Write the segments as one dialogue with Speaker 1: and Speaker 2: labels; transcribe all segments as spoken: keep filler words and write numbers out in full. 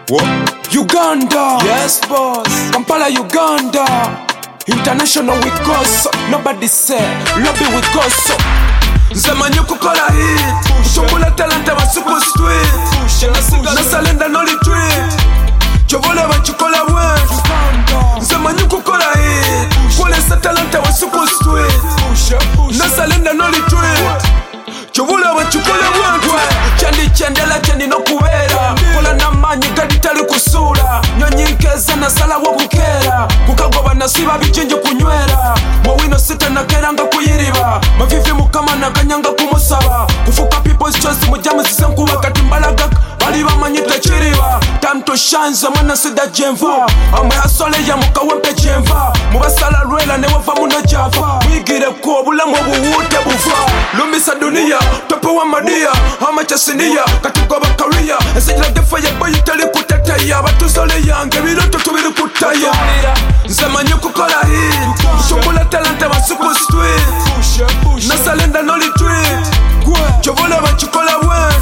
Speaker 1: What?
Speaker 2: Uganda,
Speaker 1: Yes, boss.
Speaker 2: Kampala, Uganda. International we go so, nobody say, lobby we go so. Nze manyi kukola hit, ushobora talanta basuku street. Nasalenda no retreat, chovole bachikola wet. Nze manyi kukola hit, kolesa talanta basuku street. Nasalenda no retreat, chovole bachikola wet. Chandi chendela chandi no kubera, kola namanyi gadi tali kusula. Nyonyi nkeza nasala wokukera, kukagoba nasiba bijinji kunywera. Mwawino sita nakeranga kuyiriba, mavivi mukama nakanyanga kumusaba. Kufuka people's choice mujamu zisenkuwa kati mbalaga bali bamanyi tekiriba. Time to shine zamana sida jenva, amwe hasole ya mukawempe jenva. Mubasala lwela newava muna java, mwigire ko bulamu obuwute buva. Lumisa dunia, tope wa madia, hama chasinia, katugoba career. Esijila gefa ya boy tali kutetaya, batuzole yange biroto tubiri kutaya. Nze manyi kukola hit, ushobora talanta basuku street. Nasalenda no retreat, chovole bachikola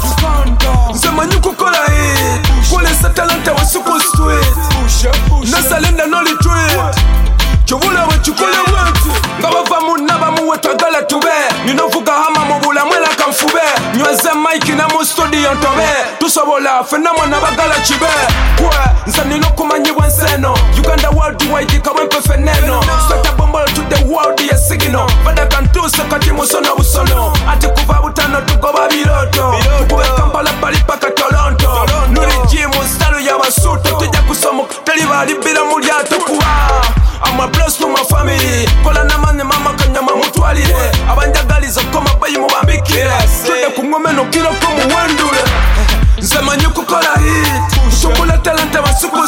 Speaker 2: wet. Nze manyi kukola hit, kolesa talanta basuku street. Nasalenda no retreat, chovole bachikola wet. Ngabava munaba muwe twagala tube, ninovuga hama mubula mwela kamfube. Nyweze mike na mu studio ntobe, tusobola fena mwana bagala chibe. Kwe, nze nino kumanyibwa nseno, Uganda worldwide kawempe feneno. Sweta bombolo to the world ya signal, bada kantuse kati musono busono. Ati kuva butano tukoba biroto, tukube Kampala bali paka Toronto. Nuri jimu stalu ya basuto, tujja kusomo teliba libira mulyato kuwa. I'm a bless to my family. Kola namane mama kanyama mutwalire. Abanjagaliza koma bayi mubambikire. Tude kumwome no kilo komu wendule. Nze manyi kukola hit, ushobora talanta basuku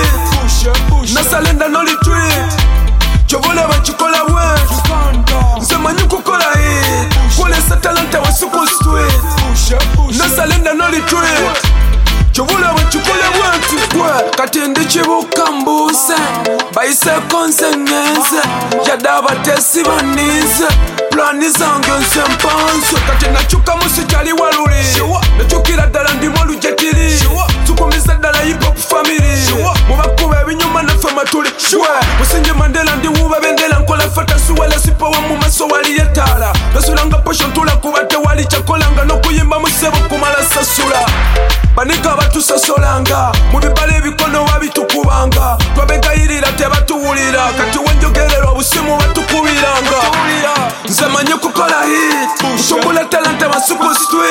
Speaker 2: street. Nasalenda no retreat, chovole bachikola wet. Nze manyi kukola hit, kolesa talanta basuku street. Nasalenda no retreat, chovole bachikola wet. Kati ndi chibuka mbuse, bayise konse ngenze. Yadaba tesi banize, plani zange nse mpanse. Kati nachuka musijali waluli, nachukira dala ndimo lujetiri. Tukumiza dala hip hop family, mubakube binyuma na fama tuli. Musinje Mandela ndi wuba bendela nkola fata suwele sipa wa mumaso wali yetala. Nasulanga posho ntula kubate wali chakolanga no kuyimba musebo kumala sasula. Banika batusasolanga, mubibale bikono babitukubanga. Twabegayirira tebatuwulira, kati wenjogerera obusimu batukubiranga. Nze manyi kukola hit, ushobora talanta basuku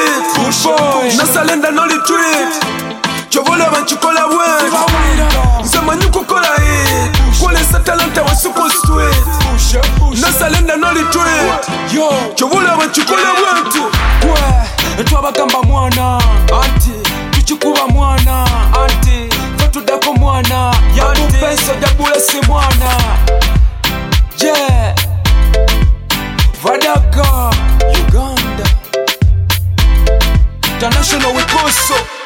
Speaker 2: street. Nasalenda no retreat, chovole bachikola wet. Nze manyi kukola hit, kolesa talanta basuku street. Nasalenda no retreat, chovole bachikola wet. Kwe, twabagamba mwana, anti tuchikuba mwana, anti fatudako mwana, yakupesa jabule si mwana. Yeah, Vadaka, Uganda, International we go so.